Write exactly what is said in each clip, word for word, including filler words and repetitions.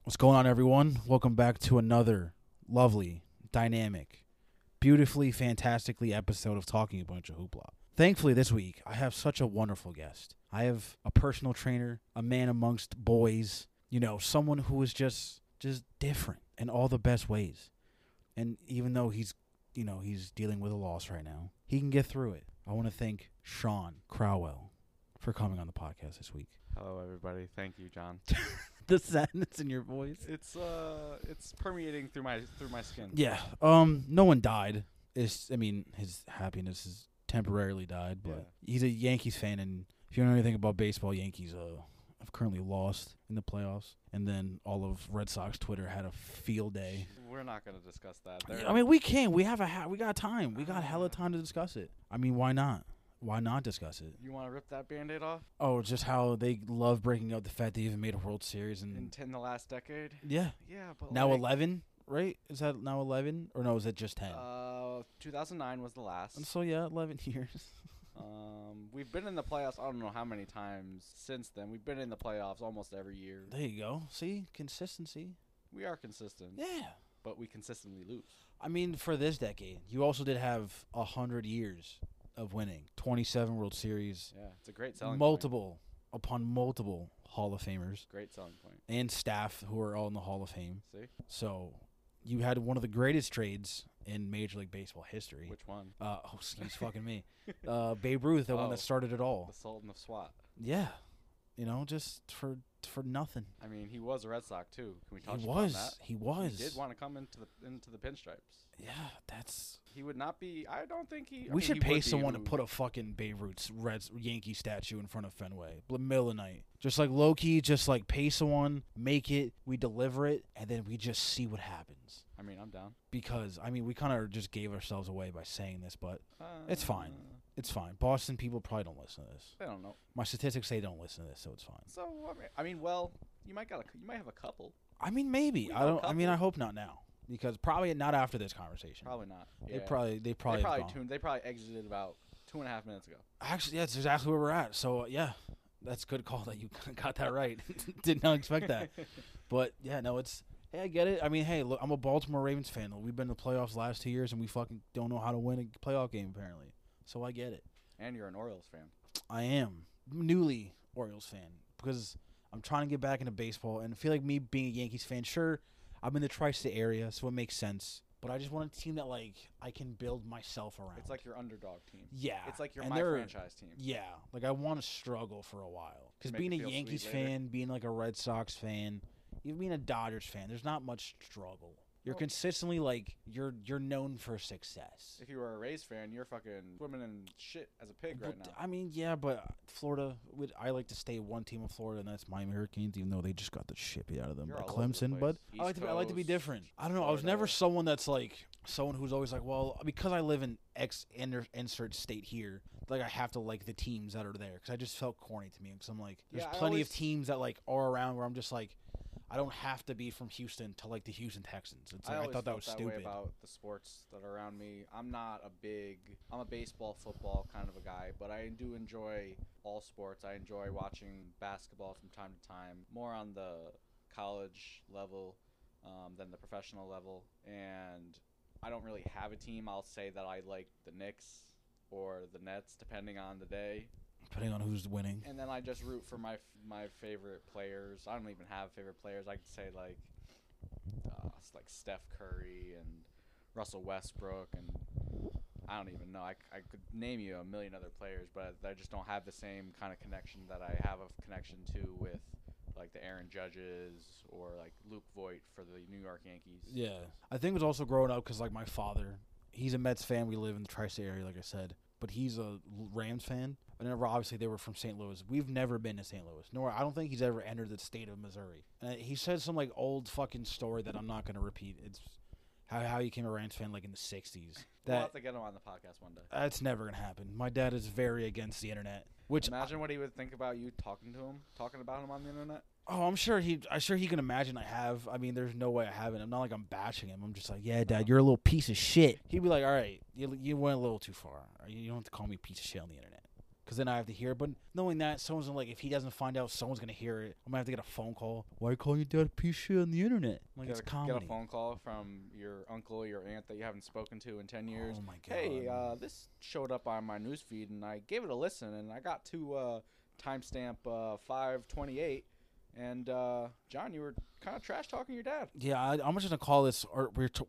What's going on, everyone? Welcome back to another lovely, dynamic, beautifully, fantastically episode of Talking a Bunch of Hoopla. Thankfully, this week, I have such a wonderful guest. I have a personal trainer, a man amongst boys, you know, someone who is just just different in all the best ways. And even though he's, you know, he's dealing with a loss right now, he can get through it. I want to thank Sean Crowell for coming on the podcast this week. Hello, everybody. Thank you, John. The sadness in your voice. It's uh, it's permeating through my through my skin. Yeah. Um. No one died. It's. I mean, his happiness has temporarily died, but Yeah. he's a Yankees fan, and if you don't know anything about baseball, Yankees uh have currently lost in the playoffs, and then all of Red Sox Twitter had a field day. We're not gonna discuss that. Yeah, They're- I mean, we can. We have a ha- we got time. We got hella time to discuss it. I mean, why not? Why not discuss it? you want to rip that Band-Aid off? Oh, just how they love breaking up the fact they even made a World Series and In, t- in the last decade? yeah. Yeah, but Now like, eleven, right? Is that now eleven, or no? Is it just ten? Uh, two thousand nine was the last. And so yeah, eleven years. Um, we've been in the playoffs. I don't know how many times since then. We've been in the playoffs almost every year. There you go. See, consistency. We are consistent, Yeah. but we consistently lose. I mean, for this decade, you also did have a hundred years of winning, twenty-seven World Series, Yeah, it's a great selling point. multiple upon multiple Hall of Famers, Great selling point. and staff who are all in the Hall of Fame. See So, you had one of the greatest trades in Major League Baseball history. which one? Uh, oh, excuse fucking me. Uh, Babe Ruth, the one Oh. that started it all. The Sultan of SWAT. Yeah. You know, just for for nothing. I mean, he was a Red Sox too. Can we touch He upon was. that? He was. He did want to come into the into the pinstripes. Yeah, that's. He would not be. I don't think he. I We mean, should he pay would be someone to who- put a fucking Babe Ruth's Reds Yankee statue in front of Fenway, bl- middle of the night. Just like low key, just like pay someone, make it, we deliver it, and then we just see what happens. I mean, I'm down. Because I mean, we kind of just gave ourselves away by saying this, but Uh, It's fine. it's fine. Boston people probably don't listen to this. They don't know. My statistics say they don't listen to this, so it's fine. So I mean, I mean, well, you might got a, you might have a couple. I mean, maybe. We I know a don't. I mean, I couple. hope not now, because probably not after this conversation. Probably not. They Yeah. probably. They probably. They have probably gone. tuned. They probably exited about two and a half minutes ago. Actually, that's exactly where we're at. So uh, yeah, that's a good call that you got that right. Did not expect that, but yeah, no, it's. Hey, I get it. I mean, hey, look, I'm a Baltimore Ravens fan. We've been in the playoffs the last two years, and we fucking don't know how to win a playoff game apparently. So I get it. And you're an Orioles fan. I am newly Orioles fan because I'm trying to get back into baseball, and I feel like me being a Yankees fan. Sure, I'm in the tri-state area, so it makes sense. But I just want a team that like I can build myself around. It's like your underdog team. yeah, It's like your and my they're- franchise team. Yeah, like I want to struggle for a while because Make being it a feel sweet Yankees later. fan, being like a Red Sox fan, even being a Dodgers fan, there's not much struggle. You're Well- consistently like you're you're known for success. If you were a Rays fan, you're fucking swimming in shit as a pig right But, now. I mean, yeah, but Florida. Would I like to stay one team of Florida, and that's Miami Hurricanes, even though they just got the shit beat out of them You're by all over the Clemson. But place. I like to be, I like to be East different. Coast, I don't know. I was never Florida. someone that's like someone who's always like, well, because I live in X enter- insert state here, like I have to like the teams that are there because I just felt corny to me. Because I'm like, there's Yeah, I plenty always- of teams that like are around where I'm just like, I don't have to be from Houston to like the Houston Texans. It's like, I, always thought that felt was that stupid. way about the sports that are around me. I'm not a big, I'm a baseball, football kind of a guy, but I do enjoy all sports. I enjoy watching basketball from time to time, more on the college level um, than the professional level. And I don't really have a team. I'll say that I like the Knicks or the Nets, depending on the day. Depending on who's winning. And then I just root for my f- my favorite players. I don't even have favorite players. I could say like uh, s- like Steph Curry and Russell Westbrook, and I don't even know. I, c- I could name you a million other players, but I just don't have the same kind of connection that I have a connection to with like the Aaron Judges or like Luke Voigt for the New York Yankees. Yeah, I think it was also growing up because like my father, he's a Mets fan. We live in the tri-state area, like I said, but he's a Rams fan. And never, obviously, they were from Saint Louis. We've never been to Saint Louis, nor I don't think he's ever entered the state of Missouri. And he said some like old fucking story that I'm not gonna repeat. It's how how he became a Rams fan like in the sixties. We'll That have to get him on the podcast one day. that's never gonna happen. My dad is very against the internet. Which Imagine what he would think about you talking to him, talking about him on the internet. Oh, I'm sure he. I'm sure he can imagine I have. I mean, there's no way I haven't. I'm not like I'm bashing him. I'm just like, yeah, Dad, you're a little piece of shit. He'd be like, all right, you you went a little too far. You you don't have to call me a piece of shit on the internet, because then I have to hear it. But knowing that someone's gonna, like, if he doesn't find out, someone's gonna hear it. I'm gonna have to get a phone call. Why are you calling your dad a piece of shit on the internet? I'm like, Get it's a, comedy. get a phone call from your uncle, your aunt that you haven't spoken to in ten years. Oh my god. Hey, uh, this showed up on my news feed, and I gave it a listen, and I got to uh, timestamp uh, five twenty-eight. And uh, John, you were kind of trash talking your dad. Yeah, I, I'm just gonna call this. Or we're t-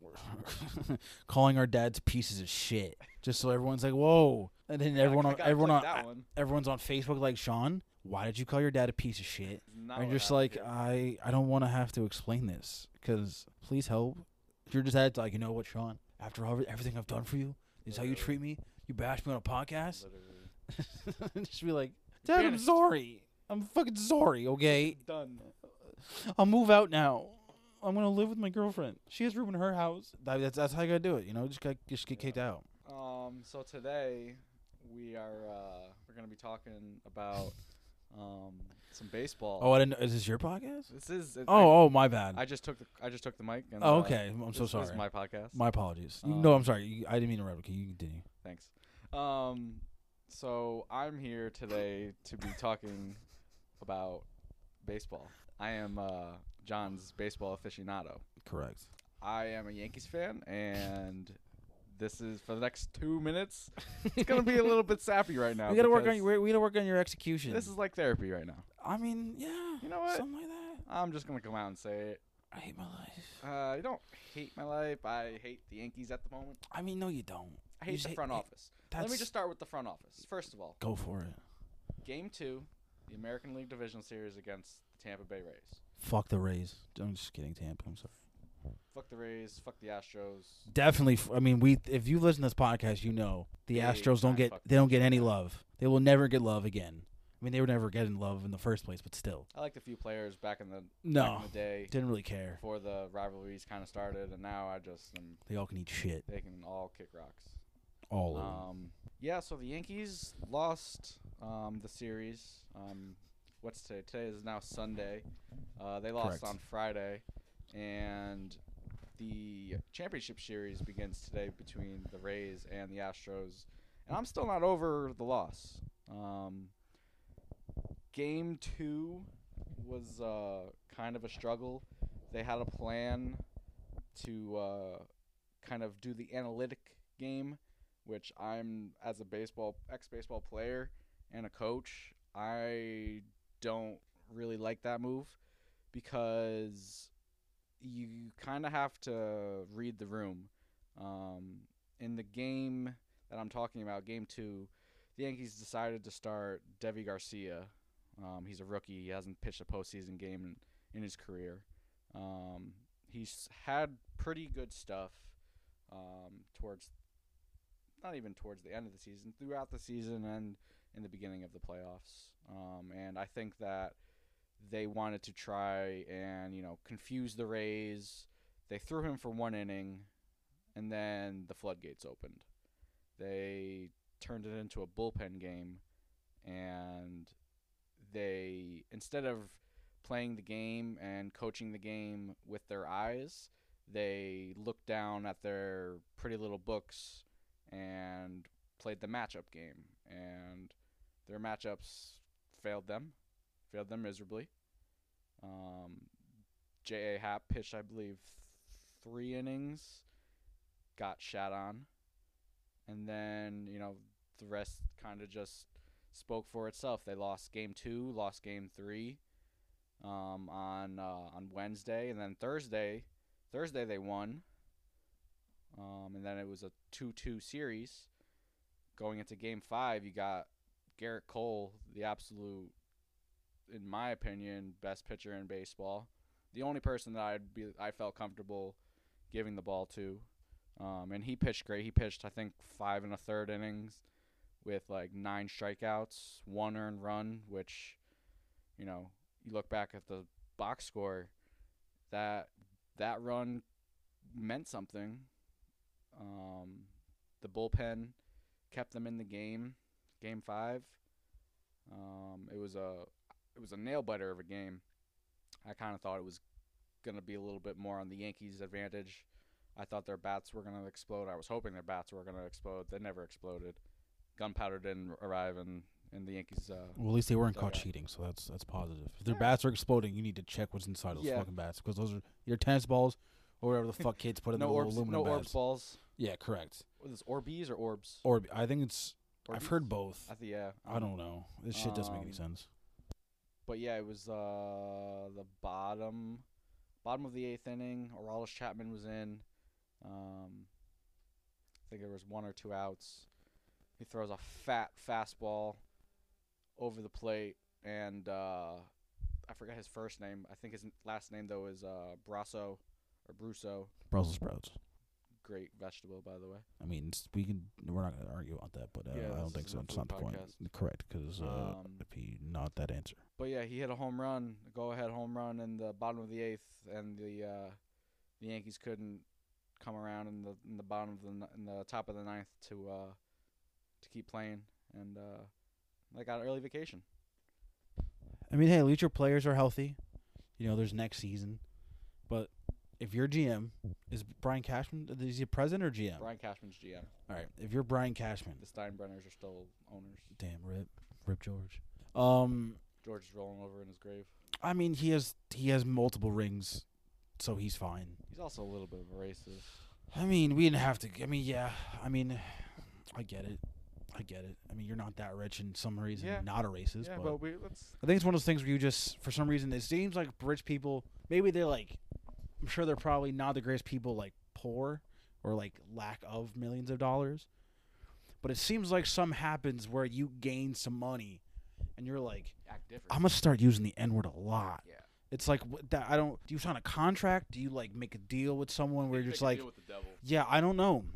calling our dads pieces of shit, just so everyone's like, "Whoa!" And then everyone, I on, gotta everyone click on, that one. everyone's on Facebook like, "Sean, why did you call your dad a piece of shit?" Not And what you're just happened like, here. I, I don't want to have to explain this, because please help. If you're just at like, you know what, Sean? After all, everything I've done for you, this is how you treat me. You bash me on a podcast. Literally. Just be like, Dad, I'm Finished. sorry. I'm fucking sorry. Okay. Done. I'll move out now. I'm gonna live with my girlfriend. She has room in her house. That, that's that's how you gotta do it. You know, just got just get kicked out. Um. So today we are uh, we're gonna be talking about um some baseball. Oh, I didn't. Is this your podcast? This is. It, Oh, oh, my bad. I, I just took the I just took the mic. And, oh, uh, okay. I'm so this, sorry. This is my podcast. My apologies. You, Um, no, I'm sorry. You, I didn't mean to interrupt. Can you continue? Thanks. Um. So I'm here today to be talking about baseball. I am uh, John's baseball aficionado. Correct. I am a Yankees fan, and this is for the next two minutes. It's gonna be a little bit sappy right now. we gotta work on because your. We gotta work on your execution. This is like therapy right now. I mean, yeah. You know what? Something like that. I'm just gonna come out and say it. I hate my life. Uh, I don't hate my life. I hate the Yankees at the moment. I mean, no, you don't. I You hate just the hate- front hate- office. Let me That's- just start with the front office. First of all, Go for it. Game two, the American League Division Series against the Tampa Bay Rays. Fuck the Rays. I'm just kidding, Tampa. I'm sorry. Fuck the Rays. Fuck the Astros. Definitely. f- I mean, we. If you listen to this podcast, you know the Big Astros don't time get. fuck They don't get any yeah. love. They will never get love again. I mean, they were never getting love in the first place, but still, I liked a few players back in the back no, in the day didn't really care. before the rivalries kind of started, and now I just am, They all can eat shit. they can all kick rocks. All of them. Um, yeah, so the Yankees lost um, the series. Um, what's today? Today is now Sunday. Uh, they lost Correct. on Friday, and the championship series begins today between the Rays and the Astros. And I'm still not over the loss. Um, game two was uh, kind of a struggle. They had a plan to uh, kind of do the analytic game, which I'm, as a baseball ex-baseball player and a coach, I don't really like that move because you kind of have to read the room. Um, in the game that I'm talking about, game two, the Yankees decided to start Devi Garcia. Um, he's a rookie. He hasn't pitched a postseason game in, in his career. Um, he's had pretty good stuff um, towards, not even towards the end of the season, throughout the season and in the beginning of the playoffs. Um, and I think that they wanted to try and, you know, confuse the Rays. They threw him for one inning, and then the floodgates opened. They turned it into a bullpen game, and they, instead of playing the game and coaching the game with their eyes, they looked down at their pretty little books and played the matchup game. And their matchups failed them, failed them miserably. Um, J A. Happ pitched, I believe, three innings, got shat on. And then, you know, the rest kind of just spoke for itself. They lost game two, lost game three um, on uh, on Wednesday. And then Thursday, Thursday they won. Um, and then it was a two two series. Going into game five, you got Garrett Cole, the absolute, in my opinion, best pitcher in baseball. The only person that I'd be I felt comfortable giving the ball to. Um, and he pitched great. He pitched, I think, five and a third innings with like nine strikeouts, one earned run, which, you know, you look back at the box score, that that run meant something. Um, the bullpen kept them in the game, game five. Um, it was a it was a nail biter of a game. I kind of thought it was gonna be a little bit more on the Yankees' advantage. I thought their bats were going to explode. I was hoping their bats were going to explode. They never exploded. Gunpowder didn't arrive in, in the Yankees. Uh, Well, at least they weren't caught dugout. cheating, so that's that's positive. If their Yeah. bats are exploding, you need to check what's inside those Yeah. fucking bats because those are your tennis balls or whatever the fuck kids put in no the little orbs, aluminum no bats. orbs balls. Yeah, correct. What is this, Orbeez or orbs? Or I think it's. I've Orbeez? heard both. I think yeah. I don't know. This shit doesn't make any Um, sense. But yeah, it was uh the bottom, bottom of the eighth inning. Aroldis Chapman was in. Um, I think there was one or two outs. He throws a fat fastball over the plate, and uh, I forget his first name. I think his n- last name though is uh Brasso or Brusso. Brussels sprouts. Great vegetable, by the way. I mean, it's, we can. We're not gonna argue about that, but uh, Yeah, I this don't think so. isn't a It's food not the point. podcast. Correct, because uh, Um, if he not that answer. But yeah, he hit a home run, a go-ahead home run in the bottom of the eighth, and the uh, the Yankees couldn't come around in the in the bottom of the n- in the top of the ninth to uh, to keep playing, and uh, they got early vacation. I mean, hey, at least your players are healthy. You know, there's next season, but if you're G M, is Brian Cashman is he president or G M? Brian Cashman's G M. All right, if you're Brian Cashman, The Steinbrenners are still owners. damn rip, rip George. Um, George is rolling over in his grave. I mean, he has he has multiple rings, so he's fine. He's also a little bit of a racist. I mean, we didn't have to. I mean, yeah. I mean, I get it. I get it. I mean, you're not that rich in some reason. Yeah. Not a racist, Yeah, but but we let's. I think it's one of those things where you just, for some reason, it seems like rich people. Maybe they're like, I'm sure they're probably not the greatest people, like poor or like lack of millions of dollars. But it seems like some happens where you gain some money, and you're like, Act different. I'm gonna start using the N word a lot. Yeah. It's like wh- that. I don't. Do you sign a contract? Do you like make a deal with someone where you're just like, with the devil. yeah, I don't know.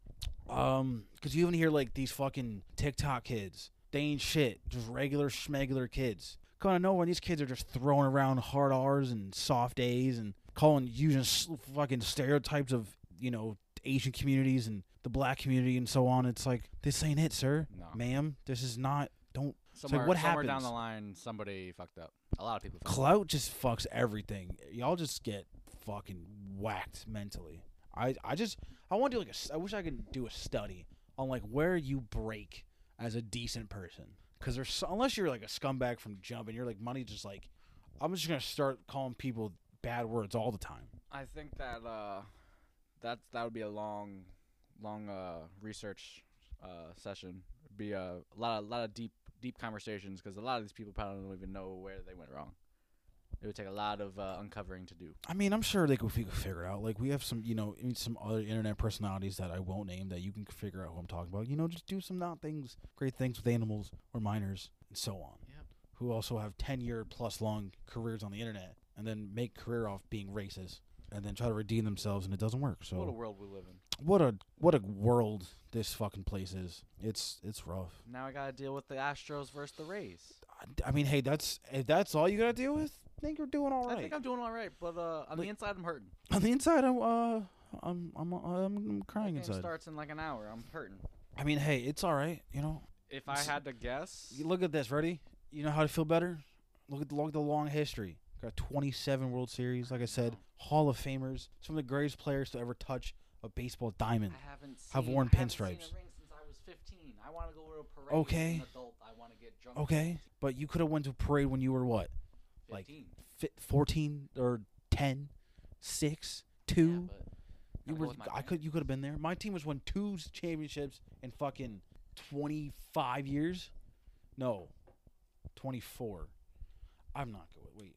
Um, because you even hear like these fucking TikTok kids. They ain't shit. Just regular schmegular kids. Kind of know when these kids are just throwing around hard R's and soft A's and calling using s- fucking stereotypes of you know Asian communities and the black community and so on. It's like this ain't it, sir, No. ma'am. This is not. Don't. Somewhere, what somewhere down happens? the line, somebody fucked up. A lot of people fucked up. Clout just fucks everything. Y'all just get fucking whacked mentally. I, I just I want to do like a s- I wish I could do a study on like where you break as a decent person. Because there's so, unless you're like a scumbag from jump and you're like money just like I'm just gonna start calling people bad words all the time. I think that uh, that that would be a long, long uh, research uh, session. It'd be a lot of lot of deep deep conversations because a lot of these people probably don't even know where they went wrong. It would take a lot of uh, uncovering to do. I mean, I'm sure they could, we could figure it out. Like we have some, you know, I mean, some other internet personalities that I won't name that you can figure out who I'm talking about. You know, just do some not things, great things with animals or minors and so on. Yep. Who also have ten year plus long careers on the internet and then make career off being racist and then try to redeem themselves and it doesn't work. So What a world we live in. what a what a world this fucking place is. It's it's rough. Now I gotta deal with the Astros versus the Rays. I, I mean, hey, that's if that's all you gotta deal with. I think you're doing all right. I think I'm doing all right, but uh, on Like- the inside I'm hurting. on the inside, I'm uh, I'm I'm I'm, I'm crying The game inside. starts in like an hour. I'm hurting. I mean, hey, it's all right. You know, If I It's- had to guess, you look at this. Ready? You know how to feel better? Look at the, look at the long history. Got twenty-seven World Series. Like I said, know. Hall of Famers. Some of the greatest players to ever touch a baseball diamond. I haven't seen, Have worn I haven't seen pinstripes. a ring since I was fifteen. I want to go to a parade. Okay. As an adult, I want to get drunk. Okay, but you could have went to a parade when you were what, like fifteen. fi- fourteen or ten, six, Yeah, two. but you gotta go were. with my I could. You could have been there. My team was won two championships in fucking twenty-five years. No, twenty-four. I'm not good. Wait.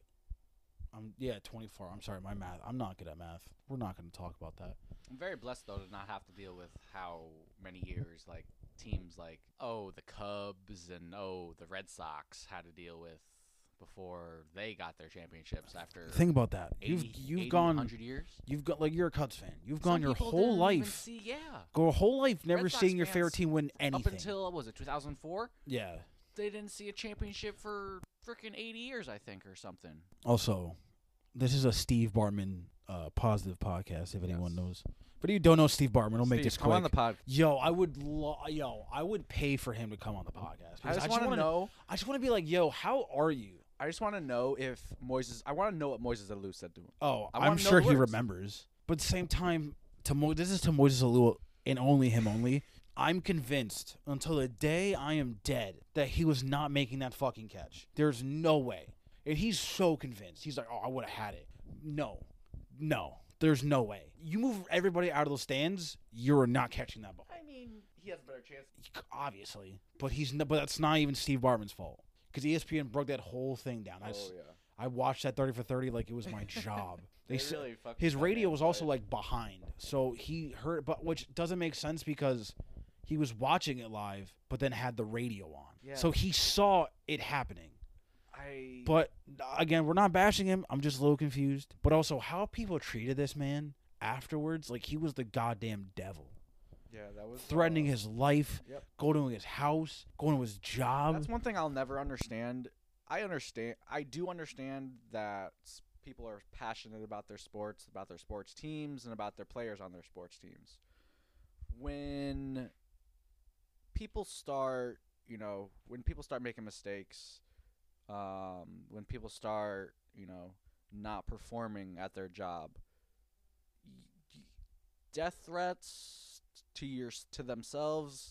I'm yeah, twenty-four. I'm sorry, my math. I'm not good at math. We're not going to talk about that. I'm very blessed though to not have to deal with how many years like teams like oh the Cubs and oh the Red Sox had to deal with before they got their championships after Think about that. You've eighty, you've eighty, gone. one hundred years. You've got like you're a Cubs fan. You've Some gone your people whole didn't even life. See, yeah. Go a whole life never Red Sox seeing your fans favorite team win anything. Up until what was it two thousand four? yeah. They didn't see a championship for freaking eighty years, I think, or something. Also, this is a Steve Bartman uh, positive podcast. If anyone Yes. knows, but if you don't know Steve Bartman, I'll make this come quick. on the pod. Yo, I would, lo- yo, I would pay for him to come on the podcast. I because just want to wanna- know. I just want to be like, yo, how are you? I just want to know if Moises. I want to know what Moises Alou said to him. Oh, I I'm wanna know sure the he words. remembers. But at the same time, to Mo- this is to Moises Alou and only him only. I'm convinced until the day I am dead that he was not making that fucking catch. There's no way. And he's so convinced. He's like, oh, I would have had it. No. No. There's no way. You move everybody out of those stands, you're not catching that ball. I mean, he has a better chance. Obviously. But he's no, but that's not even Steve Bartman's fault. Because E S P N broke that whole thing down. I, Oh, yeah. I watched that thirty for thirty like it was my job. They s- really fucked his that radio man was also good. like behind. So he heard, but which doesn't make sense because he was watching it live, but then had the radio on. Yeah. So he saw it happening. I. But again, we're not bashing him. I'm just a little confused. But also, how people treated this man afterwards, like he was the goddamn devil. Yeah, that was Threatening uh, his life, Yep. going to his house, going to his job. That's one thing I'll never understand. I understand. I do understand that s- people are passionate about their sports, about their sports teams, and about their players on their sports teams. When people start, you know, when people start making mistakes, um, when people start, you know, not performing at their job, y- y- death threats to your to themselves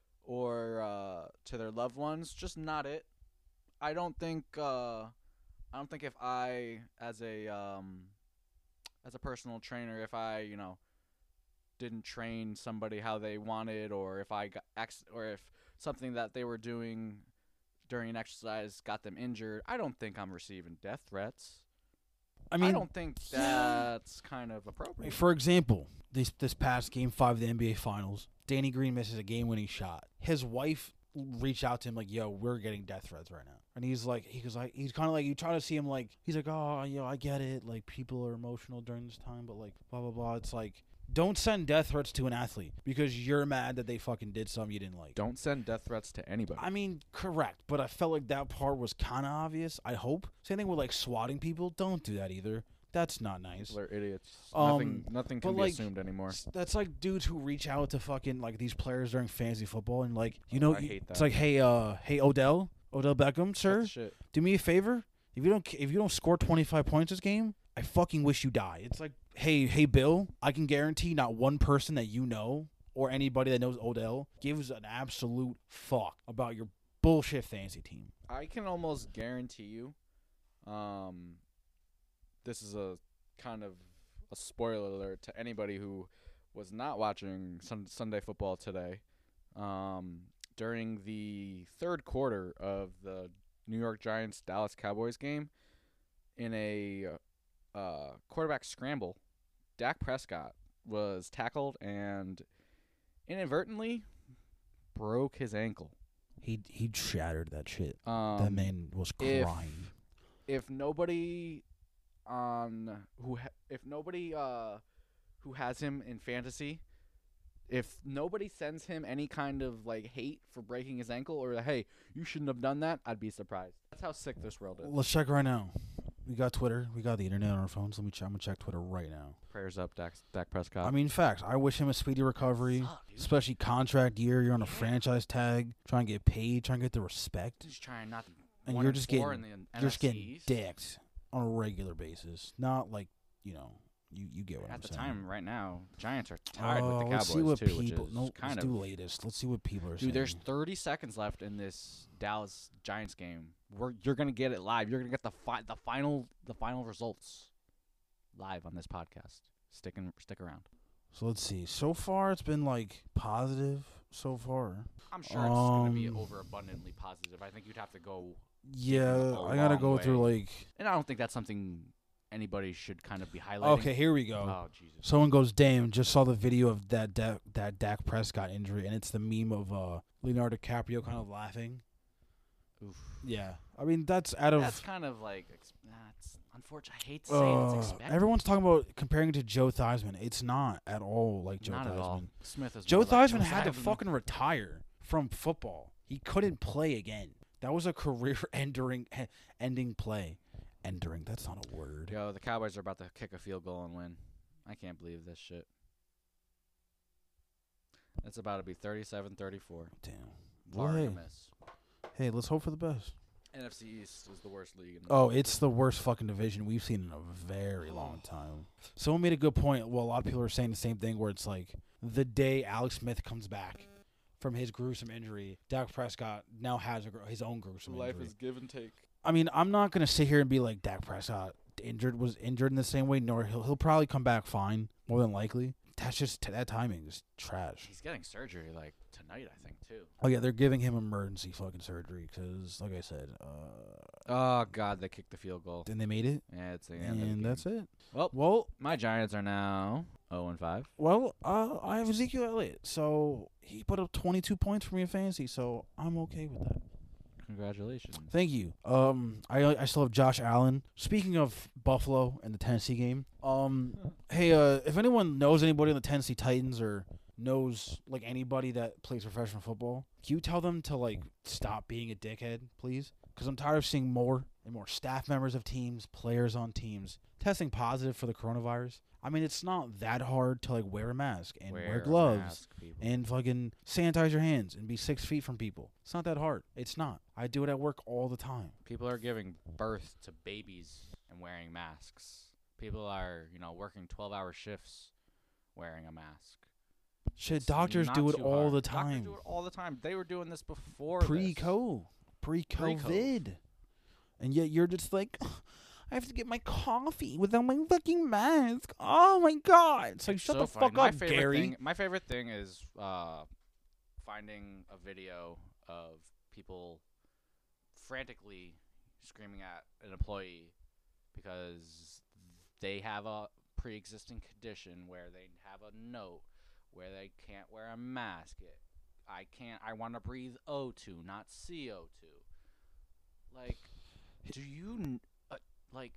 or uh, to their loved ones, just not it. I don't think uh, I don't think if I as a um, as a personal trainer, if I you know didn't train somebody how they wanted, or if I got ex- or if something that they were doing during an exercise got them injured, I don't think I'm receiving death threats. I mean, I don't think that's kind of appropriate. for example, this this past game five of the N B A Finals, Danny Green misses a game-winning shot. His wife reached out to him like, "Yo, we're getting death threats right now," and he's like, he was like, he's kind of like, you try to see him like, he's like, "Oh, yo, I get it. Like, people are emotional during this time, but like, blah blah blah." It's like, don't send death threats to an athlete because you're mad that they fucking did something you didn't like. Don't send death threats to anybody. I mean, correct, but I felt like that part was kind of obvious. I hope. Same thing with like swatting people. Don't do that either. That's not nice. People are idiots. Um, nothing nothing can but, be like, assumed anymore. S- That's like dudes who reach out to fucking like these players during fantasy football and like you know I you- hate it's that. like hey uh hey Odell Odell Beckham sir That's shit. do me a favor if you don't c- if you don't score twenty-five points this game I fucking wish you die. It's like hey hey Bill, I can guarantee not one person that you know or anybody that knows Odell gives an absolute fuck about your bullshit fantasy team. I can almost guarantee you, um, this is a kind of a spoiler alert to anybody who was not watching sun- Sunday football today. Um, during the third quarter of the New York Giants Dallas Cowboys game, in a uh, quarterback scramble, Dak Prescott was tackled and inadvertently broke his ankle. He he shattered that shit. Um, That man was if- crying. if nobody on who ha- if nobody uh who has him in fantasy, if nobody sends him any kind of like hate for breaking his ankle or hey, you shouldn't have done that, I'd be surprised. That's how sick this world is. Let's check right now. We got Twitter. We got the internet on our phones. Let me check. I'm gonna check Twitter right now. Prayers up, Dak, Dak Prescott. I mean, facts. I wish him a speedy recovery, Fuck, dude. especially contract year. You're on a Yeah. franchise tag, trying to get paid, trying to get the respect, Just trying not to. and one you're and just four getting in the you're just N F C getting East. dicked on a regular basis. Not like you know, you you get what At I'm the saying. time, right now, Giants are tied with Oh, the let's Cowboys see what too, which people. is No, kind let's of. do latest. Let's see what people are saying. Dude, there's thirty seconds left in this Dallas Giants game. We're you're gonna get it live. You're gonna get the fi- the final the final results live on this podcast. Stick and stick around. So let's see. So far, it's been like positive. So far, I'm sure it's gonna be Um, overabundantly positive. I think you'd have to go, yeah. a I gotta long go through way. like. and I don't think that's something anybody should kind of be highlighting. Okay, here we go. Oh Jesus. Someone goes, "Damn!" Just saw the video of that da- that Dak Prescott injury, and it's the meme of uh, Leonardo DiCaprio kind of laughing. Oof. Yeah, I mean that's out of. That's kind of like ex- that's unfortunate. I hate to say it, uh, it's expected. everyone's talking about comparing it to Joe Theismann. It's not at all like Joe Not Theismann. at all. Smith is Joe more like Theismann Joe had to Theismann. fucking retire from football. He couldn't play again. That was a career-ending ending play. Ending. That's not a word. Yo, the Cowboys are about to kick a field goal and win. I can't believe this shit. It's about to be thirty-seven thirty-four. Damn. Far Well, to hey, miss. hey, let's hope for the best. N F C East is the worst league. In the Oh, it's the worst fucking division we've seen in a very long time. Someone made a good point. Well, a lot of people are saying the same thing where it's like the day Alex Smith comes back, from his gruesome injury, Dak Prescott now has a, gr- his own gruesome Life injury. is give and take. I mean, I'm not gonna sit here and be like Dak Prescott injured was injured in the same way. Nor he'll he'll probably come back fine, more than likely. That's just that timing is trash. He's getting surgery like tonight, I think, too. Oh yeah, they're giving him emergency fucking surgery because, like I said, uh, Oh God, they kicked the field goal. then they made it, Yeah, it's the end of the and game. that's it. Well, Well, my Giants are now zero and five. well, uh, I have Ezekiel Elliott, so he put up twenty-two points for me in fantasy, so I'm okay with that. Congratulations. Thank you. Um, I I still have Josh Allen. Speaking of Buffalo and the Tennessee game, um, hey, uh, if anyone knows anybody on the Tennessee Titans or knows like anybody that plays professional football, can you tell them to like stop being a dickhead, please? Because I'm tired of seeing more and more staff members of teams, players on teams testing positive for the coronavirus. I mean, it's not that hard to like wear a mask and wear, Wear a gloves mask, people. and fucking sanitize your hands and be six feet from people. It's not that hard. It's not. I do it at work all the time. People are giving birth to babies and wearing masks. People are, you know, working twelve-hour shifts wearing a mask. Shit, It's doctors not do it too all hard. the Doctors time. do it all the time. They were doing this before this. Pre-co, pre-COVID, and yet you're just like, I have to get my coffee without my fucking mask. Oh my god! It's like, It's shut so the funny. fuck My up, favorite Gary. Thing, my favorite thing is uh, finding a video of people frantically screaming at an employee because they have a pre-existing condition where they have a note where they can't wear a mask. It, I can't. I want to breathe O two, not C O two. Like, do you n- uh, like?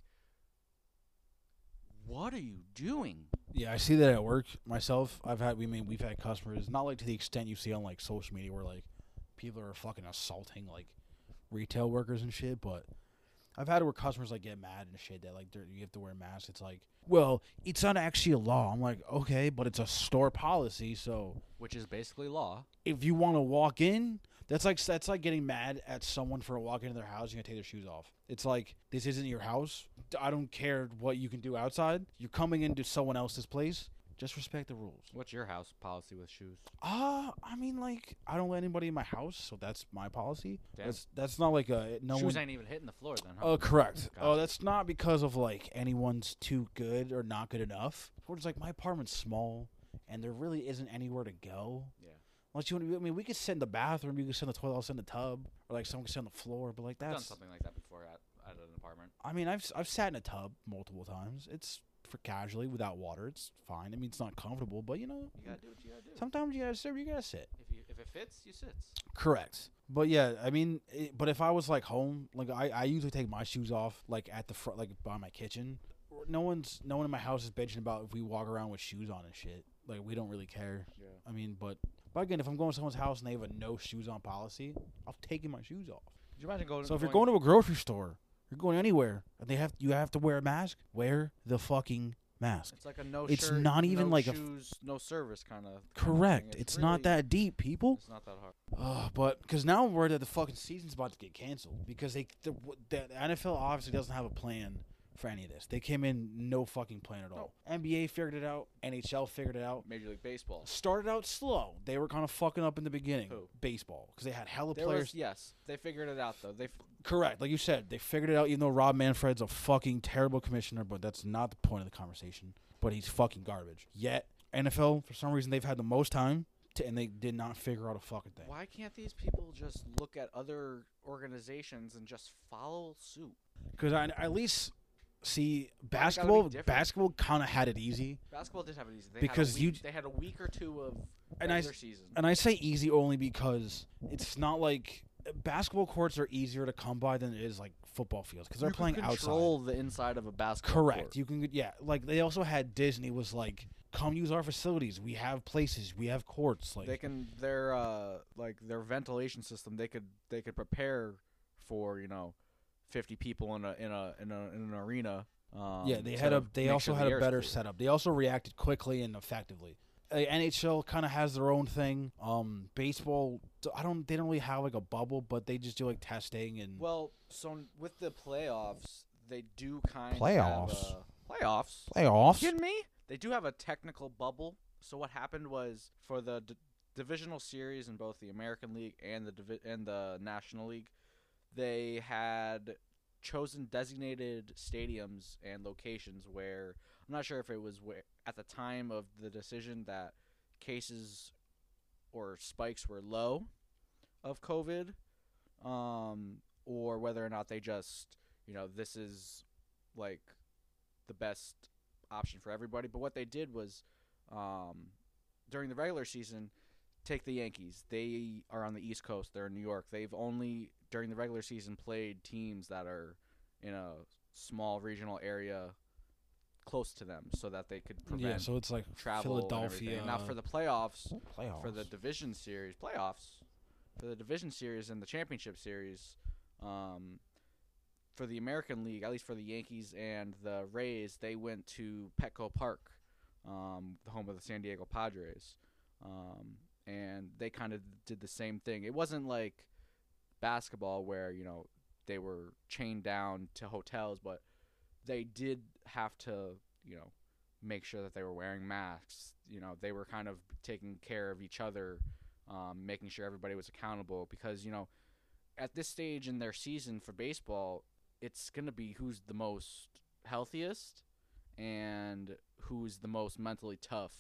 What are you doing? Yeah, I see that at work myself. I've had we mean we've had customers, not like to the extent you see on like social media where like people are fucking assaulting like retail workers and shit, but I've had it where customers like get mad and shit that like they're- you have to wear masks. It's like, well, it's not actually a law. I'm like, okay, but it's a store policy, so Which is basically law. if you want to walk in, that's like that's like getting mad at someone for walking into their house and you take their shoes off. It's like, this isn't your house. I don't care what you can do outside. You're coming into someone else's place. Just respect the rules. What's your house policy with shoes? Uh, I mean, like, I don't let anybody in my house, so that's my policy. Damn. That's that's not like a no Shoes one. ain't even hitting the floor then, huh? Oh, correct. Oh, Gotcha. that's not because of like anyone's too good or not good enough. Or it's like my apartment's small, and there really isn't anywhere to go. Yeah. Unless you want to, I mean, we could sit in the bathroom, you could sit in the toilet, I'll sit in the tub, or like someone could sit on the floor. But like I've done that's, something like that before at, at an apartment. I mean, I've I've sat in a tub multiple times. It's for casually without water. It's fine. I mean, it's not comfortable, but you know, You gotta do what you gotta do. sometimes you gotta sit, you gotta sit. If you if it fits, you sits. Correct. But yeah, I mean, it, but if I was like home, like I, I usually take my shoes off like at the front, like by my kitchen. No one's, no one in my house is bitching about if we walk around with shoes on and shit. Like we don't really care. Yeah. I mean, but but again, if I'm going to someone's house and they have a no shoes on policy, I'll take my shoes off. Could you imagine going? So if you're going to a grocery store, you're going anywhere, and they have you have to wear a mask. Wear the fucking mask. it's like a no. it's shirt, not even no like a f- shoes, no service kind of. Correct. It's, not that deep, people. It's not that hard. Uh, but because now I'm worried that the fucking season's about to get canceled because they the, the N F L obviously doesn't have a plan for any of this. They came in no fucking plan at all. N B A figured it out. N H L figured it out. Major League Baseball. Started out slow. They were kind of fucking up in the beginning. Who? Baseball, because they had hella There players. was yes, they figured it out though. They f- Correct, like you said, they figured it out. Even though Rob Manfred's a fucking terrible commissioner, but that's not the point of the conversation. But he's fucking garbage. Yet N F L, for some reason, they've had the most time, to, and they did not figure out a fucking thing. why can't these people just look at other organizations and just follow suit? Because I, I at least see gotta be basketball. different? Basketball kind of had it easy, Basketball did have it easy. They Because had a you- week, they had a week or two of And I regular s- season. and I say easy only because it's not like basketball courts are easier to come by than it is like football fields because they're you playing can outside. control the inside of a basketball Correct. court. You can, yeah. Like they also had Disney was like, come use our facilities. We have places. We have courts. Like They can their uh like their ventilation system. They could they could prepare for you know fifty people in a in a in, a, in an arena. Um, yeah, they to had a. They make also sure had the a air's better clear. setup. They also reacted quickly and effectively. Uh, N H L kind of has their own thing. Um, baseball, d- I don't. They don't really have like a bubble, but they just do like testing and. Well, so n- with the playoffs, they do kind Playoffs? of have a, playoffs. playoffs. Kidding me? They do have a technical bubble. So what happened was for the d- divisional series in both the American League and the divi- and the National League, they had chosen designated stadiums and locations where I'm not sure if it was where at the time of the decision that cases or spikes were low of COVID, um, or whether or not they just, you know, this is like the best option for everybody. But what they did was, um, during the regular season, take the Yankees. They are on the East Coast. They're in New York. They've only, during the regular season, played teams that are in a small regional area close to them so that they could prevent Yeah, so it's like travel and Philadelphia. everything. Now for the playoffs, playoffs. for the division series, playoffs, for the division series and the championship series, um, for the American League, at least for the Yankees and the Rays, they went to Petco Park, um, the home of the San Diego Padres. Um, and they kind of did the same thing. It wasn't like basketball where, you know, they were chained down to hotels, but they did have to, you know, make sure that they were wearing masks. You know, they were kind of taking care of each other, um, making sure everybody was accountable because, you know, at this stage in their season for baseball, it's going to be who's the most healthiest and who's the most mentally tough.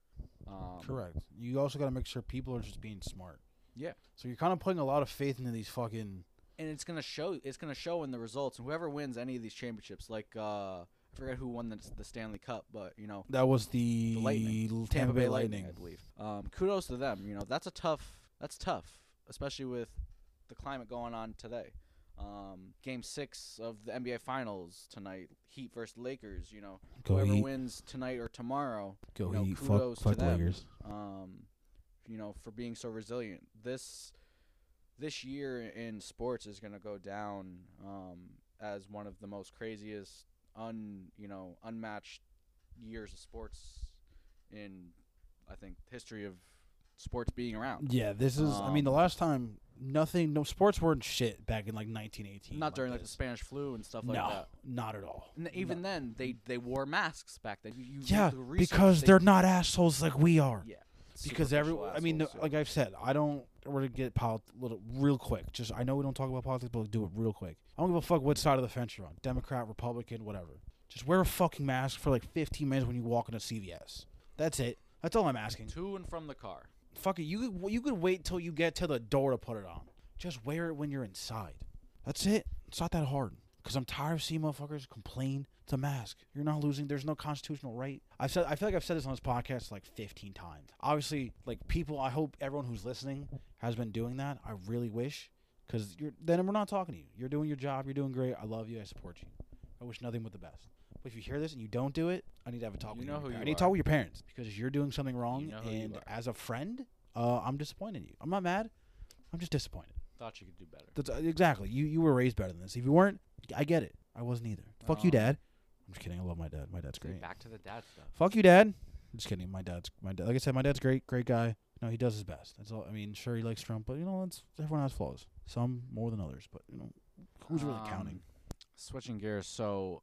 Um, Correct. You also got to make sure people are just being smart. Yeah. So you're kind of putting a lot of faith into these fucking. And it's gonna show. It's gonna show in the results. And whoever wins any of these championships, like uh, I forget who won the, the Stanley Cup, but you know That was the, the Lightning, Tampa, Tampa Bay Bay Lightning. Lightning, I believe. Um, kudos to them. You know that's a tough. That's tough, especially with the climate going on today. Um, game six of the N B A Finals tonight, Heat versus Lakers. You know, Go whoever Heat. wins tonight or tomorrow, Go you know, Heat. kudos Fuck, to fuck them. Lakers. Um, you know, for being so resilient. This this year in sports is going to go down um, as one of the most craziest, un you know, unmatched years of sports in, I think, history of sports being around. Yeah, this is. I mean, the Um, last time nothing, no sports weren't shit back in like nineteen eighteen. Not during like the this. Spanish flu and stuff like no, that. not at all. And even No. then, they they wore masks back then. You, you Yeah, the research, because they, they're not assholes like we are. Yeah. Because every, superficial I mean, assholes, like I've said, I don't. We're gonna get polit- little real quick. Just I know we don't talk about politics, but we'll do it real quick. I don't give a fuck what side of the fence you're on, Democrat, Republican, whatever. Just wear a fucking mask for like fifteen minutes when you walk into C V S. That's it. That's all I'm asking. to and from the car. Fuck it. You could, you could wait till you get to the door to put it on. Just wear it when you're inside. That's it. It's not that hard. Because I'm tired of seeing motherfuckers complain. It's a mask. You're not losing. There's no constitutional right. I've said. I feel like I've said this on this podcast like fifteen times. Obviously, like people. I hope everyone who's listening has been doing that. I really wish, because you're. Then we're not talking to you. You're doing your job. You're doing great. I love you. I support you. I wish nothing but the best. But if you hear this and you don't do it, I need to have a talk You with know you. who I you need to are. talk with your parents because you're doing something wrong. You know who you and are. as a friend, uh, I'm disappointed in you. I'm not mad. I'm just disappointed. Thought you could do better. That's uh, exactly. You you were raised better than this. If you weren't, I get it. I wasn't either. Fuck you, Um, Dad. I'm just kidding. I love my dad. My dad's Say great. back to the dad stuff. Fuck you, Dad. I'm just kidding. My dad's my dad. Like I said, my dad's great. Great guy. No, he does his best. That's all. I mean, sure he likes Trump, but you know, it's everyone has flaws. Some more than others, but you know, who's really Um, counting? Switching gears, so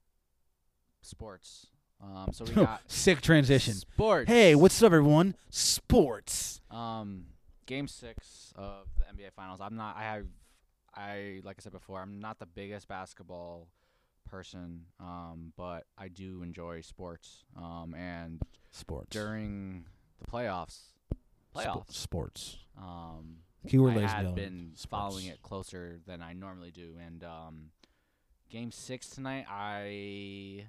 sports. Um, so we got Sick transition. sports. Hey, what's up, everyone? Sports. Um, game six of the N B A Finals. I'm not. I have. I like I said before. I'm not the biggest basketball person, um, but I do enjoy sports. Um, and Sports. during the playoffs, Spo- playoffs. sports. Um, Keyword, I ladies and had gentlemen. been Sports. following it closer than I normally do, and um, game six tonight, I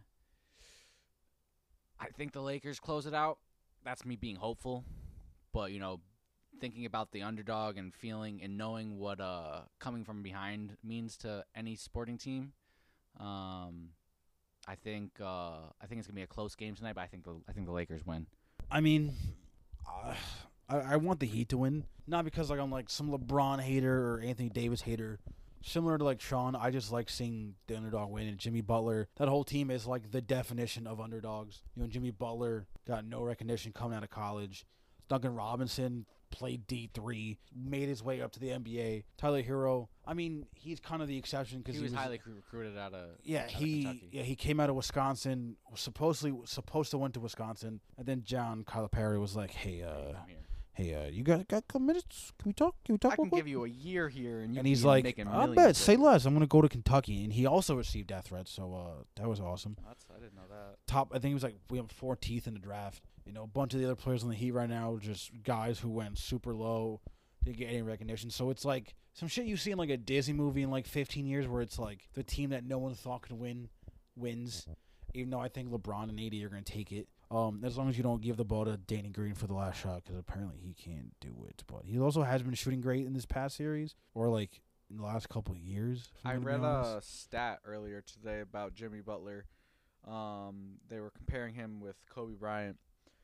I think the Lakers close it out. That's me being hopeful, but you know, thinking about the underdog and feeling and knowing what uh coming from behind means to any sporting team, um, I think uh, I think it's gonna be a close game tonight. But I think the I think the Lakers win. I mean, uh, I, I want the Heat to win, not because like I'm like some LeBron hater or Anthony Davis hater. Similar to like Sean, I just like seeing the underdog win. And Jimmy Butler, that whole team is like the definition of underdogs. You know, Jimmy Butler got no recognition coming out of college. Duncan Robinson played D three, made his way up to the N B A. Tyler Hero, I mean, he's kind of the exception because He was highly recruited out of Yeah, out of he Kentucky. yeah he came out of Wisconsin. Was supposedly supposed to went to Wisconsin, and then John Calipari was like, "Hey, uh, Come here. hey, uh, you got got a couple minutes? Can we talk? Can we talk? I real can quick?" give you a year here, and you And can he's be like, making "I millions bet, say there." less. I'm gonna go to Kentucky." And he also received death threats, so uh, that was awesome. That's I didn't know that. Top, I think he was like we have four teeth in the draft. You know, a bunch of the other players on the Heat right now, are just guys who went super low, didn't get any recognition. So it's like some shit you see in like a Disney movie in like fifteen years, where it's like the team that no one thought could win wins. Even though I think LeBron and A D are gonna take it, um, as long as you don't give the ball to Danny Green for the last shot, because apparently he can't do it. But he also has been shooting great in this past series, or like in the last couple of years. if I'm I gonna be read honest. a stat earlier today about Jimmy Butler. Um, they were comparing him with Kobe Bryant,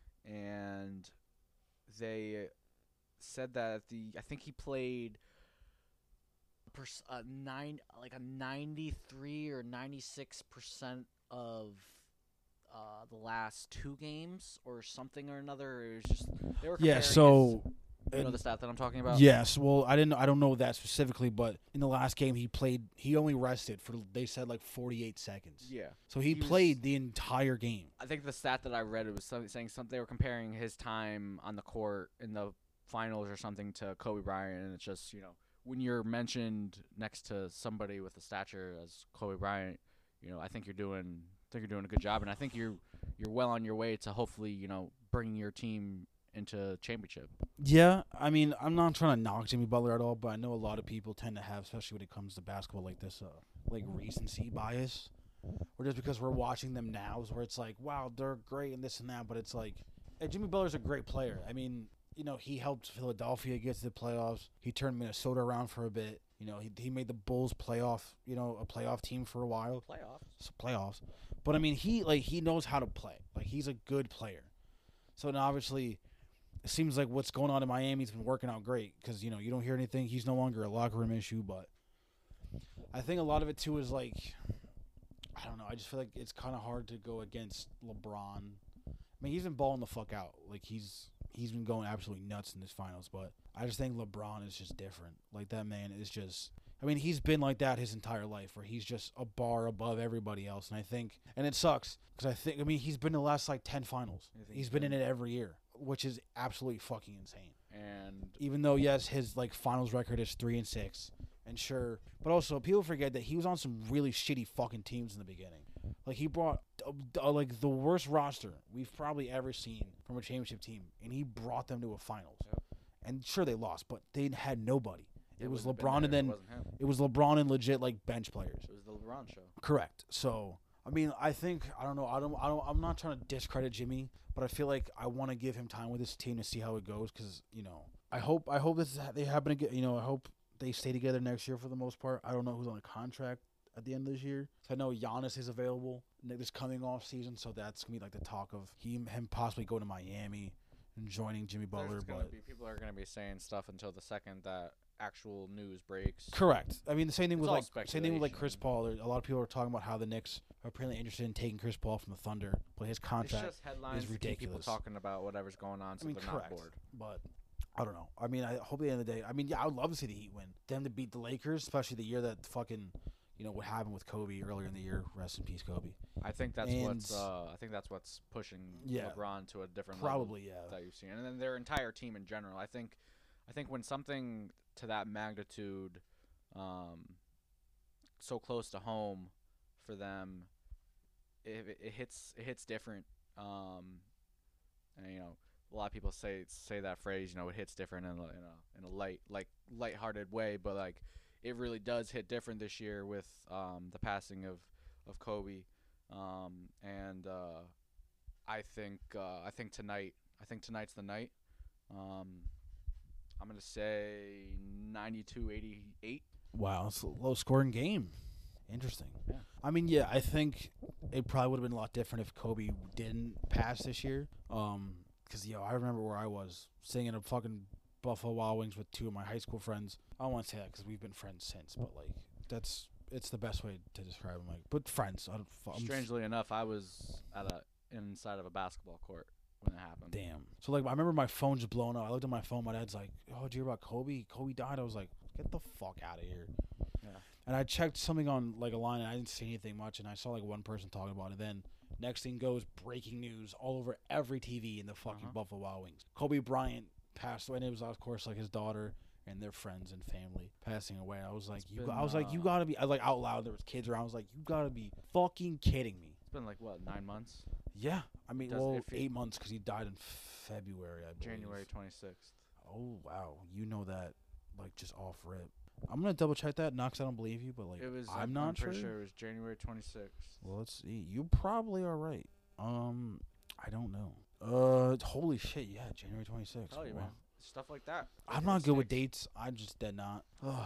and they said that the I think he played pers- a nine like a ninety-three or ninety-six percent of uh, the last two games or something or another. It was just they were Yeah. comparing So. his, you know and- the stat that I'm talking about. Yes, well, I didn't. I don't know that specifically, but in the last game he played, he only rested for they said like forty-eight seconds. Yeah. So he, He was- played the entire game. I think the stat that I read it was something saying something they were comparing his time on the court in the finals or something to Kobe Bryant, and it's just you know when you're mentioned next to somebody with the stature as Kobe Bryant, you know I think you're doing I think you're doing a good job, and I think you're you're well on your way to hopefully you know bringing your team into championship. Yeah, I mean, I'm not trying to knock Jimmy Butler at all, but I know a lot of people tend to have, especially when it comes to basketball, like this, uh, like recency bias, or just because we're watching them now, is where it's like, wow, they're great and this and that, but it's like, hey, Jimmy Butler's a great player. I mean, you know, he helped Philadelphia get to the playoffs. He turned Minnesota around for a bit. You know, he he made the Bulls playoff, you know, a playoff team for a while. Playoffs. So playoffs. But I mean, he like he knows how to play. Like he's a good player. So now obviously, it seems like what's going on in Miami's been working out great because you know you don't hear anything. He's no longer a locker room issue, but I think a lot of it too is like I don't know. I just feel like it's kind of hard to go against LeBron. I mean, he's been balling the fuck out. Like he's he's been going absolutely nuts in this finals, but I just think LeBron is just different. Like that man is just. I mean, he's been like that his entire life, where he's just a bar above everybody else. And I think, and it sucks because I think, I mean, he's been in the last like ten finals. You think He's he's been in been- it every year, which is absolutely fucking insane. And Even though, yes, his like finals record is three and six, and sure, but also people forget that he was on some really shitty fucking teams in the beginning. Like he brought uh, uh, like the worst roster we've probably ever seen from a championship team, and he brought them to a finals. Yep. And sure, they lost, but they had nobody. It, was wouldn't have been LeBron, and there if then it wasn't him. it was LeBron and legit like bench players. It was the LeBron show. Correct. So I mean, I think I don't know. I don't. I don't. I'm not trying to discredit Jimmy, but I feel like I want to give him time with this team to see how it goes. Because you know, I hope. I hope this is, they happen to get. You know, I hope they stay together next year for the most part. I don't know who's on a contract at the end of this year. So I know Giannis is available this coming off season, so that's gonna be like the talk of him, him possibly going to Miami and joining Jimmy Butler. There's gonna But be, people are going to be saying stuff until the second that actual news breaks. correct. I mean, the same thing It's with all like same thing with like speculation. Chris Paul. There- A lot of people are talking about how the Knicks are apparently interested in taking Chris Paul from the Thunder, but his It's contract. just headlines. to keep People ridiculous. talking about whatever's going on, so I mean, they're correct. not bored. But I don't know. I mean, I hope at the end of the day. I mean, yeah, I would love to see the Heat win. Them to beat the Lakers, especially the year that fucking, you know, what happened with Kobe earlier in the year. Rest in peace, Kobe. I think that's And- what's. Uh, I think that's what's pushing Yeah. LeBron to a different Probably, level yeah. that you've seen, and then their entire team in general. I think, I think when something to that magnitude, um, so close to home, for them, it, it, it hits it hits different. Um, and you know, a lot of people say say that phrase. You know, it hits different in a in a, in a light like lighthearted way, but like it really does hit different this year with um, the passing of of Kobe. Um, and uh, I think uh, I think tonight I think tonight's the night. Um, I'm gonna say ninety-two eighty-eight. Wow, it's a low scoring game. Interesting. Yeah. I mean, yeah, I think it probably would have been a lot different if Kobe didn't pass this year. Um, because yo, I remember where I was sitting in a fucking Buffalo Wild Wings with two of my high school friends. I don't want to say that because we've been friends since, but like that's it's the best way to describe them. Like, but friends. I don't. I'm Strangely enough, I was at a inside of a basketball court when it happened. Damn. So like I remember my phone just blowing up. I looked at my phone. My dad's like, "Oh, did you hear about Kobe? Kobe died." I was like, "Get the fuck out of here." Yeah. And I checked something on like a line, and I didn't see anything much. And I saw like one person talking about it. Then next thing goes breaking news all over every T V in the fucking Uh-huh. Buffalo Wild Wings. Kobe Bryant passed away. And it was, of course, like his daughter and their friends and family passing away. I was like, It's you. been, I was like, you uh, gotta be. I was like out loud. There was kids around. I was like, you gotta be fucking kidding me. It's been like what nine months? Yeah, I mean, Does well, it feel- eight months because he died in February, I believe. January twenty-sixth. Oh wow, you know that like just off rip. I'm gonna double check that, not 'cause I don't believe you, but like It was. I'm not sure. pretty sure it was January twenty-sixth. Well, let's see. You probably are right. Um, I don't know. Uh, holy shit, yeah, January twenty-sixth. Tell you, Wow. man. Stuff like that. I'm It not good with sticks. dates. I'm just dead not.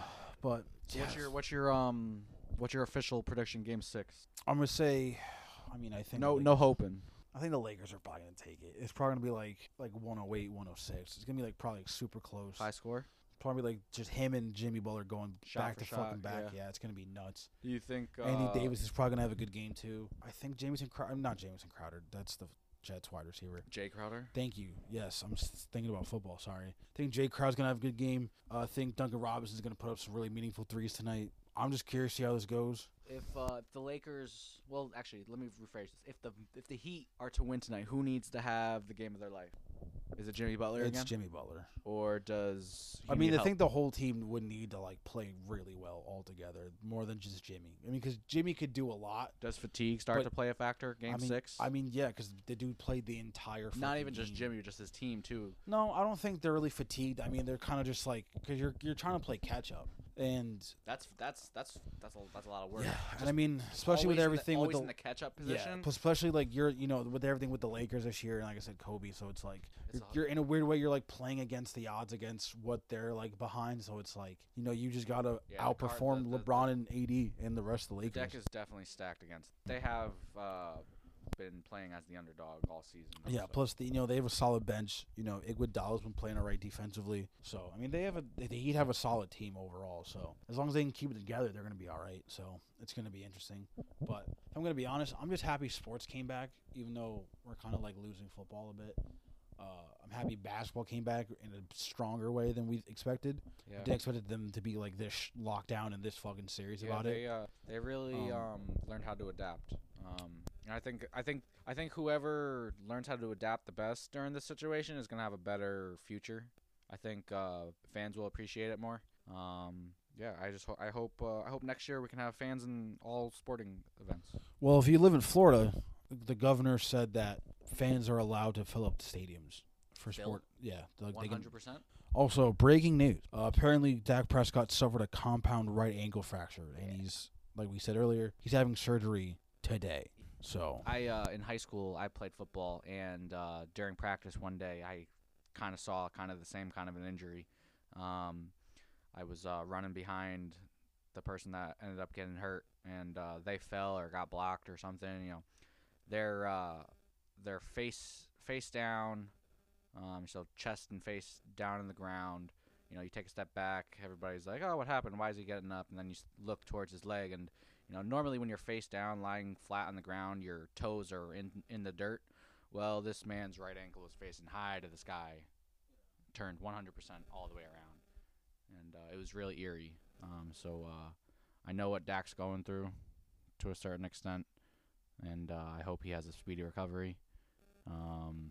But So yes. What's your what's your um what's your official prediction? Game six. I'm gonna say. I mean, I think No the no Lakers- hoping. I think the Lakers are probably gonna take it. It's probably gonna be like like one oh eight, one oh six. It's gonna be like probably like super close. High score. Probably like just him and Jimmy Butler going Shot back for to shot, fucking back. yeah. Yeah. It's gonna be nuts. Do you think uh, Andy Davis is probably gonna have a good game too. I think Jamison Crowder. Not Jamison Crowder. That's the Jets wide receiver. Jay Crowder? Thank you. Yes, I'm s- thinking about football. Sorry. I think Jay Crowder's gonna have a good game. Uh, I think Duncan Robinson's gonna put up some really meaningful threes tonight. I'm just curious to see how this goes. If uh, if the Lakers, well, actually, let me rephrase this. If the if the Heat are to win tonight, who needs to have the game of their life? Is it Jimmy Butler It's again, Jimmy Butler. or does he I mean, need I help? think the whole team would need to like play really well altogether, more than just Jimmy. I mean, because Jimmy could do a lot. Does fatigue start but- to play a factor? Game I mean, six. I mean, yeah, because the dude played the entire. Not fucking even just game. Jimmy, just his team too. No, I don't think they're really fatigued. I mean, they're kind of just like because you're you're trying to play catch up, and That's that's that's that's a that's a lot of work. yeah, Just and I mean, especially with always in the- everything with always the in the catch-up yeah, position. plus especially like you're you know with everything with the Lakers this year, and like I said, Kobe. So it's like It's you're, a- you're in a weird way. You're like playing against the odds against what they're like behind. So it's like you know you just gotta Yeah, the card- outperform the- the- LeBron and A D and the rest of the The Lakers. deck is definitely stacked against. They have uh, been playing as the underdog all season. though, Yeah, so- plus the, you know they have a solid bench. You know Iguodala's been playing all right defensively. So I mean they have a the Heat have a solid team overall. So as long as they can keep it together, they're gonna be all right. So it's gonna be interesting. But if I'm gonna be honest, I'm just happy sports came back, even though we're kind of like losing football a bit. Uh, I'm happy basketball came back in a stronger way than we expected. yeah. I expected them to be like this sh- locked down and this fucking serious Yeah, about they, it. Uh, they really Um, um, learned how to adapt. Um, and I think I think I think whoever learns how to adapt the best during this situation is gonna have a better future. I think uh, fans will appreciate it more. Um, yeah, I just ho- I hope uh, I hope next year we can have fans in all sporting events. Well, if you live in Florida, the governor said that fans are allowed to fill up the stadiums for Fill? sport. Yeah, like they One can- hundred percent. Also, breaking news. Uh, apparently, Dak Prescott suffered a compound right ankle fracture, and he's, like we said earlier, he's having surgery today. So, I uh, in high school I played football, and uh, during practice one day I kind of saw kind of the same kind of an injury. Um, I was uh, running behind the person that ended up getting hurt, and uh, they fell or got blocked or something. You know, their uh, their face face down, um, so chest and face down in the ground. You know, you take a step back. Everybody's like, "Oh, what happened? Why is he getting up?" And then you s- look towards his leg, and you know, normally when you're face down, lying flat on the ground, your toes are in in the dirt. Well, this man's right ankle was facing high to the sky, turned one hundred percent all the way around, and uh, it was really eerie. Um, so uh, I know what Dak's going through to a certain extent, and uh, I hope he has a speedy recovery. Um,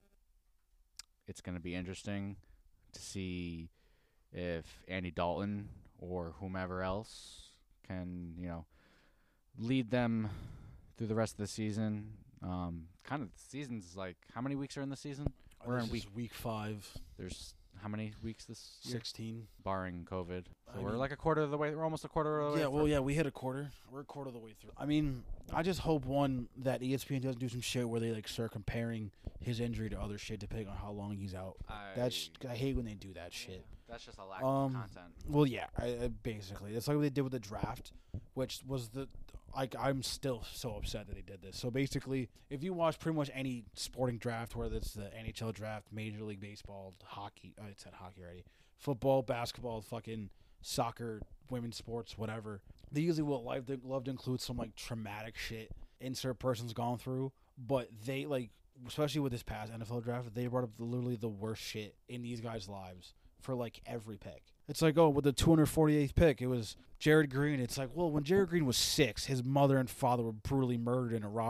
it's going to be interesting to see if Andy Dalton or whomever else can, you know, lead them through the rest of the season. Um, kind of the season's like, how many weeks are in the season? We're this in is week. week five, There's how many weeks this year? sixteen. Barring COVID. So I we're mean- like a quarter of the way. We're almost a quarter of the way. Yeah, well, through. yeah, we hit a quarter. We're a quarter of the way through. I mean, I just hope, one, that E S P N doesn't do some shit where they, like, start comparing his injury to other shit depending on how long he's out. I, That's I hate when they do that shit. yeah, that's just a lack Um, of content. Well, yeah, I, I basically that's like what they did with the draft, which was the like I'm still so upset that they did this. So basically, if you watch pretty much any sporting draft, whether it's the N H L draft, Major League Baseball, hockey, I said hockey already, football, basketball, fucking soccer, women's sports, whatever, they usually will love to, love to include some like traumatic shit insert person's gone through, but they like, especially with this past N F L draft, they brought up literally the worst shit in these guys' lives for like every pick. It's like, oh, with the two hundred forty-eighth pick, it was Jared Green. It's like, well, when Jared Green was six, his mother and father were brutally murdered in a robbery.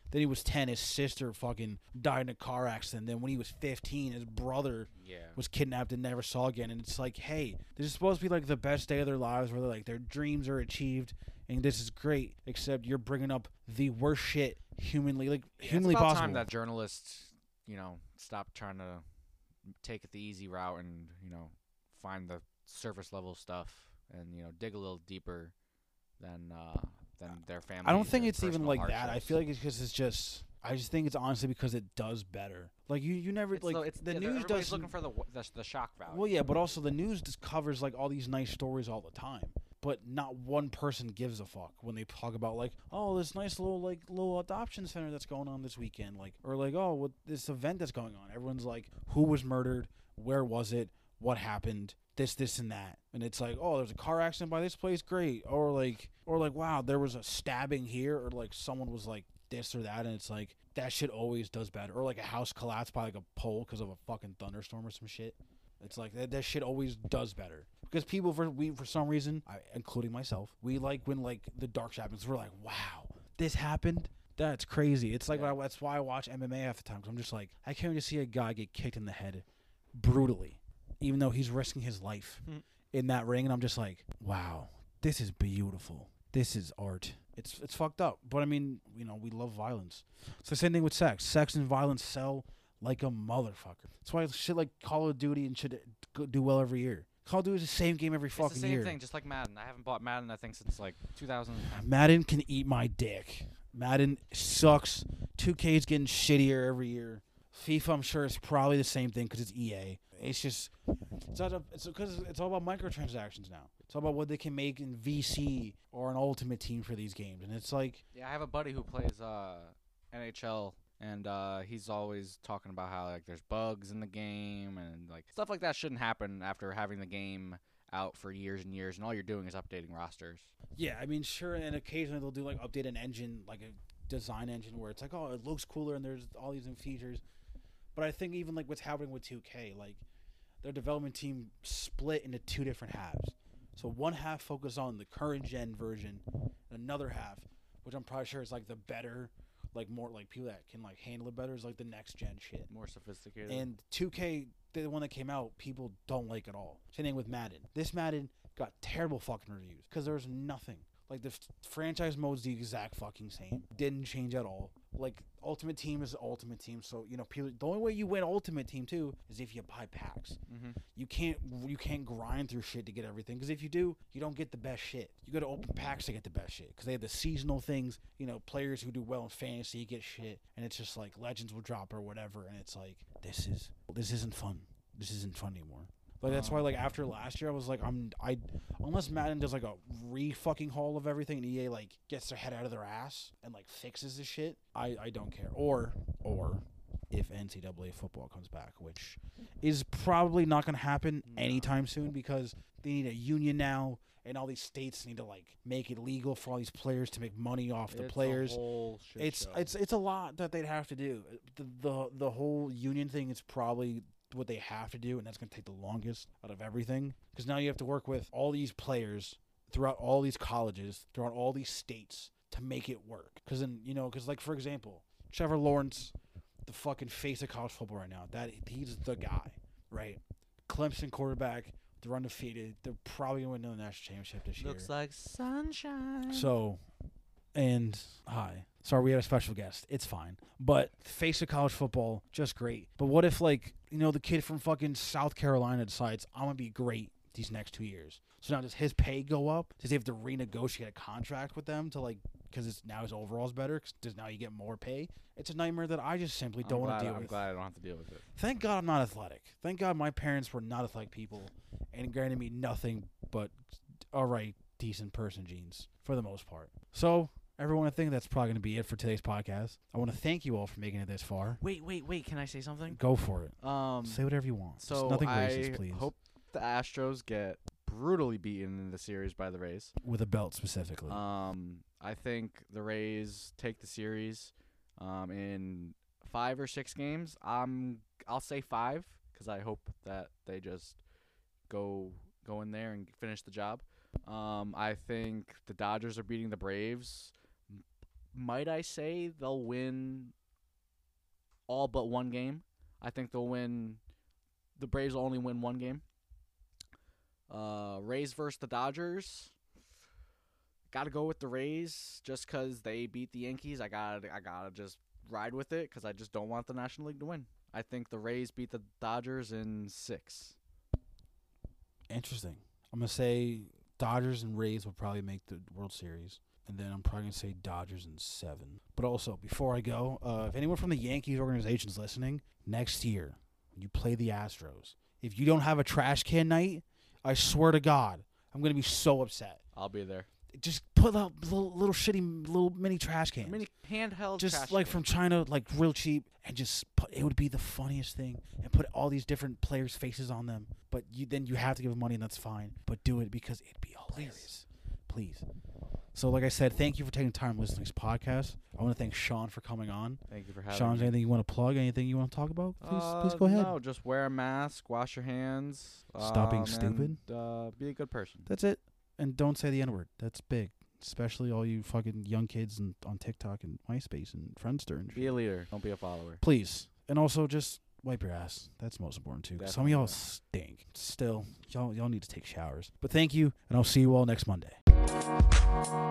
Then he was ten. His sister fucking died in a car accident. Then when he was fifteen, his brother Yeah. was kidnapped and never saw again. And it's like, hey, this is supposed to be like the best day of their lives, where they're like their dreams are achieved, and this is great. Except you're bringing up the worst shit humanly, like Yeah, humanly it's about possible. time that journalists, you know, stop trying to take it the easy route and, you know, find the surface level stuff and, you know, dig a little deeper than uh, than their family. I don't think it's even like that. I feel like it's because it's just. I just think it's honestly because it does better. Like you, you never it's like the, it's, the yeah, news everybody's does. looking for the, the the shock value. Well, yeah, but also the news just covers like all these nice stories all the time. But not one person gives a fuck when they talk about like, oh, this nice little like little adoption center that's going on this weekend, like, or like, oh, what this event that's going on. Everyone's like, who was murdered? Where was it? What happened? This, this, and that. And it's like, oh, there's a car accident by this place, great. Or like, or like, wow, there was a stabbing here, or like someone was like this or that, and it's like that shit always does better. Or like a house collapsed by like a pole because of a fucking thunderstorm or some shit. It's like that, that shit always does better because people for we for some reason, I, including myself, we like when like the dark shit happens. We're like, wow, this happened. That's crazy. It's like Yeah. I, that's why I watch M M A half the time because I'm just like I can't just see a guy get kicked in the head brutally, even though he's risking his life Hmm. in that ring, and I'm just like, wow, this is beautiful. This is art. It's it's fucked up, but I mean, you know, we love violence. It's the same thing with sex. Sex and violence sell like a motherfucker. That's why shit like Call of Duty and shit go- do well every year. Call of Duty is the same game every It's fucking the same year. thing, just like Madden. I haven't bought Madden, I think, since like two thousand. Madden can eat my dick. Madden sucks. two K's getting shittier every year. FIFA, I'm sure, is probably the same thing because it's E A. It's just, it's not a, it's because it's all about microtransactions now. It's all about what they can make in V C or an Ultimate Team for these games, and it's like, Yeah, I have a buddy who plays uh, N H L, and uh, he's always talking about how like there's bugs in the game and like stuff like that shouldn't happen after having the game out for years and years, and all you're doing is updating rosters. yeah, I mean, sure, and occasionally they'll do like update an engine, like a design engine, where it's like, oh, it looks cooler and there's all these new features. But I think even like what's happening with two K, like their development team split into two different halves. So one half focused on the current gen version, and another half, which I'm probably sure is like the better, like more like people that can like handle it better, is like the next gen shit. More sophisticated. And two K, the one that came out, people don't like at all. Same thing with Madden. This Madden got terrible fucking reviews because there's nothing. Like the f- franchise mode's the exact fucking same. Didn't change at all. Like Ultimate Team is Ultimate Team, so you know people. The only way you win Ultimate Team too is if you buy packs. mm-hmm. You can't you can't grind through shit to get everything because if you do, you don't get the best shit. You got to open packs to get the best shit because they have the seasonal things. You know, players who do well in fantasy get shit, and it's just like legends will drop or whatever, and it's like this is this isn't fun. This isn't fun anymore. Like that's why, like after last year, I was like, I'm I unless Madden does like a re fucking haul of everything, and E A like gets their head out of their ass and like fixes the shit. I I don't care. Or or if N C double A football comes back, which is probably not gonna happen No. anytime soon because they need a union now, and all these states need to like make it legal for all these players to make money off the It's a players. whole shit It's show. it's it's a lot that they'd have to do. The, the the whole union thing is probably what they have to do, and that's going to take the longest out of everything because now you have to work with all these players throughout all these colleges, throughout all these states to make it work. Because then you know, because like for example, Trevor Lawrence, the fucking face of college football right now, that he's the guy, right? Clemson quarterback, they're undefeated. They're probably going to win the national championship this year. Looks like sunshine. So, and hi. Sorry, we had a special guest. It's fine. But face of college football, just great. But what if, like, you know, the kid from fucking South Carolina decides, I'm going to be great these next two years. So now does his pay go up? Does he have to renegotiate a contract with them to, like, because it's now his overall's better? Cause does now you get more pay? It's a nightmare that I just simply don't I'm want glad, to deal I'm with. glad I don't have to deal with it. Thank God I'm not athletic. Thank God my parents were not athletic people and granted me nothing but all right, decent person genes for the most part. So, everyone, I think that's probably going to be it for today's podcast. I want to thank you all for making it this far. Wait, wait, wait. Can I say something? Go for it. Um, Say whatever you want. Just so nothing I racist, please. hope the Astros get brutally beaten in the series by the Rays. With a belt specifically. Um, I think the Rays take the series um, in five or six games. Um, I'll say five because I hope that they just go go in there and finish the job. Um, I think the Dodgers are beating the Braves might I say they'll win all but one game. I think they'll win. The Braves will only win one game. Uh, Rays versus the Dodgers. Got to go with the Rays just because they beat the Yankees. I got I gotta just ride with it because I just don't want the National League to win. I think the Rays beat the Dodgers in six. Interesting. I'm going to say Dodgers and Rays will probably make the World Series. And then I'm probably going to say Dodgers in seven. But also, before I go, uh, if anyone from the Yankees organization is listening, next year, when you play the Astros, if you don't have a trash can night, I swear to God, I'm going to be so upset. I'll be there. Just put a little, little shitty little mini trash cans. Mini handheld just trash like can. from China, like real cheap, and just put, it would be the funniest thing. And put all these different players' faces on them. But you then you have to give them money, and that's fine. But do it because it'd be hilarious. Please. So, like I said, thank you for taking time to listen to this podcast. I want to thank Sean for coming on. Thank you for having Sean, me. anything you want to plug? Anything you want to talk about? Please, Uh, please go ahead. No, just wear a mask, wash your hands. Stop being um, stupid. And, uh, be a good person. That's it. And don't say the N-word. That's big. Especially all you fucking young kids and on TikTok and MySpace and Friendster and shit. Be a leader. Don't be a follower. Please. And also just wipe your ass. That's most important too. 'Cause some of y'all stink. Still, y'all y'all need to take showers. But thank you, and I'll see you all next Monday.